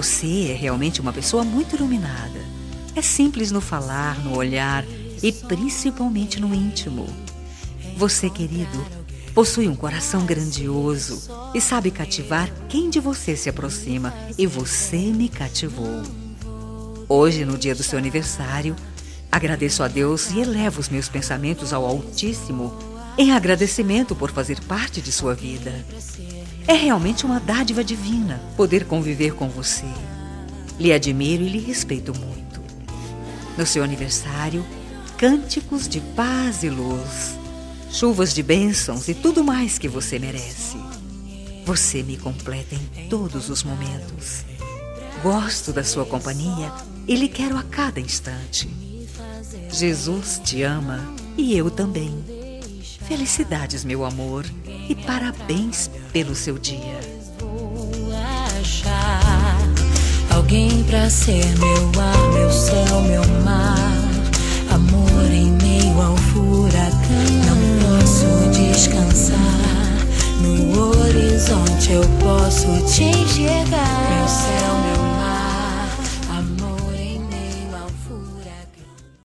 Você é realmente uma pessoa muito iluminada. É simples no falar, no olhar e principalmente no íntimo. Você, querido, possui um coração grandioso e sabe cativar quem de você se aproxima, e você me cativou. Hoje, no dia do seu aniversário, agradeço a Deus e elevo os meus pensamentos ao Altíssimo em agradecimento por fazer parte de sua vida. É realmente uma dádiva divina poder conviver com você. Lhe admiro e lhe respeito muito. No seu aniversário, cânticos de paz e luz, chuvas de bênçãos e tudo mais que você merece. Você me completa em todos os momentos. Gosto da sua companhia e lhe quero a cada instante. Jesus te ama e eu também. Felicidades, meu amor, e parabéns pelo seu dia. Vou achar alguém pra ser meu ar, meu céu, meu mar. Amor em meio ao furacão. Não posso descansar. No horizonte eu posso te enxergar. Meu céu, meu mar.